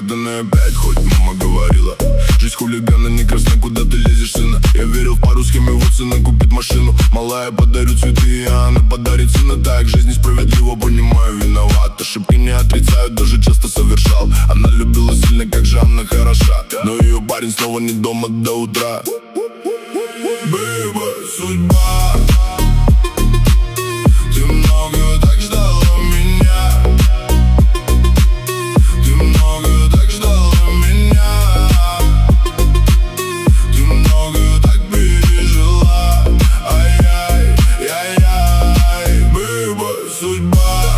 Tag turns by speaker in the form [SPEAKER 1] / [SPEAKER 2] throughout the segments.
[SPEAKER 1] неразгаданная опять, хоть мама говорила: жизнь хулигана не красна, куда ты лезешь, сына. Я верил в пару схем, его цена купит машину. Малая подарю цветы, а она подарит сына. Так жизнь несправедлива, понимаю, виноват. Ошибки не отрицаю, даже часто совершал. Она любила сильно, как же она хороша, но ее парень снова не дома до утра. Бэйба, судьба, ты много так ждала меня, ты много так ждала меня, ты много так пережила. Ай-яй, яй-яй, бэйба, судьба,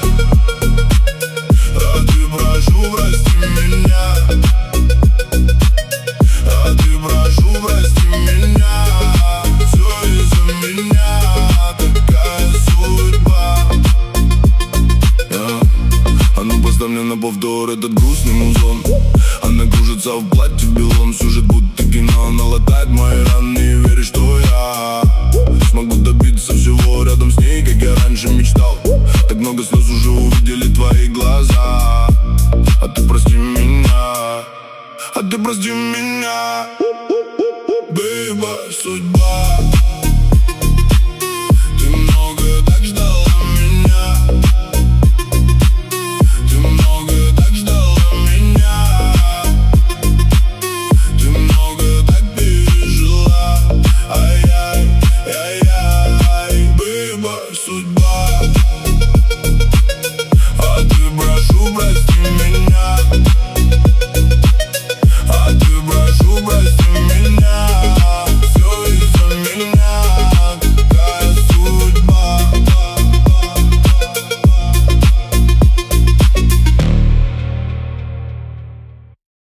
[SPEAKER 1] а ты прошу, прости меня, а ты прошу, прости меня. Мне на повтор этот грустный музон. Она кружится в платье белом, сюжет будто кино. Она латает мои раны и верит, что я смогу добиться всего рядом с ней, как я раньше мечтал. Так много слез уже увидели твои глаза.